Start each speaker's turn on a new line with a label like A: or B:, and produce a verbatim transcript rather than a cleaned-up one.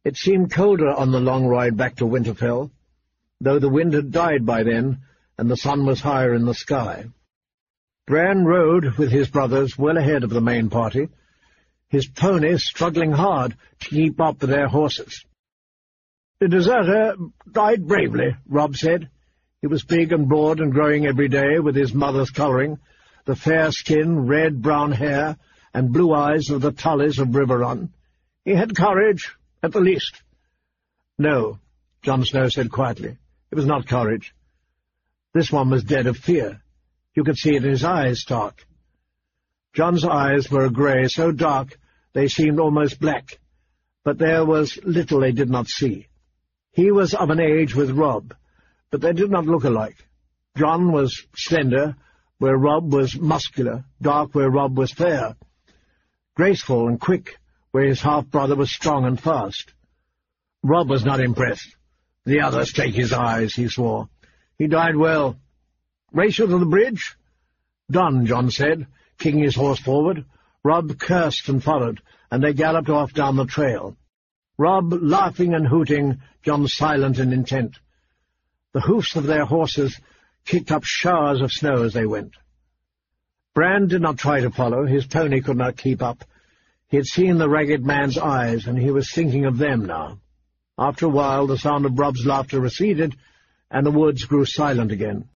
A: It seemed colder on the long ride back to Winterfell, though the wind had died by then, and the sun was higher in the sky. Bran rode with his brothers well ahead of the main party, his pony struggling hard to keep up with their horses. "The deserter died bravely," Robb said. He was big and broad and growing every day with his mother's colouring, the fair skin, red-brown hair, and blue eyes of the Tullys of Riverrun. "He had courage, at the least." "No," Jon Snow said quietly. "It was not courage. This one was dead of fear. You could see it in his eyes, Stark." Jon's eyes were a grey, so dark they seemed almost black, but there was little they did not see. He was of an age with Robb, but they did not look alike. Jon was slender, where Robb was muscular, dark where Robb was fair, graceful and quick where his half-brother was strong and fast. Robb was not impressed. "The others take his eyes," he swore. "He died well. Race you to the bridge?" "Done," Jon said, kicking his horse forward. Robb cursed and followed, and they galloped off down the trail. Robb laughing and hooting, Jon silent and intent. The hoofs of their horses kicked up showers of snow as they went. Bran did not try to follow. His pony could not keep up. He had seen the ragged man's eyes, and he was thinking of them now. After a while the sound of Robb's laughter receded, and the woods grew silent again.